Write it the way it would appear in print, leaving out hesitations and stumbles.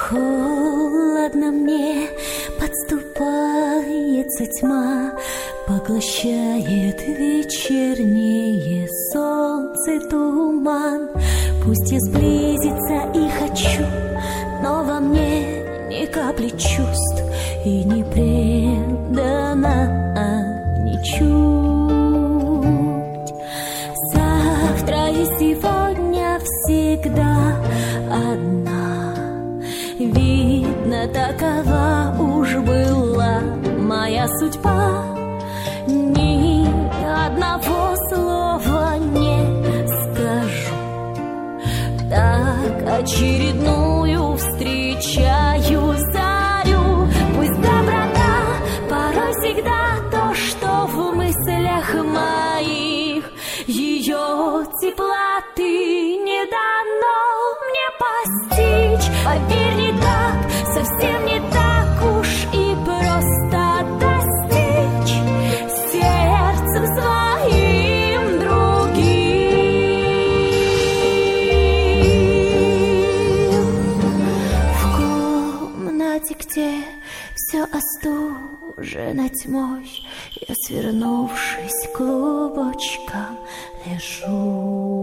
Холодно мне, подступается тьма, поглощает вечернее солнце туман. Пусть я сблизиться и хочу, но во мне ни капли чувств и не предана ничуть. Завтра и сегодня всегда одна. Видно, такова уж была моя судьба. Ни одного слова не скажу. Так очередную встречаю зарю. Пусть доброта порой всегда то, что в мыслях моих. Ее теплоты не дано мне постичь. Поверь, не так, совсем не так уж и просто достичь сердцем своим другим. В комнате, где все остужено тьмой, я, свернувшись клубочком, лежу.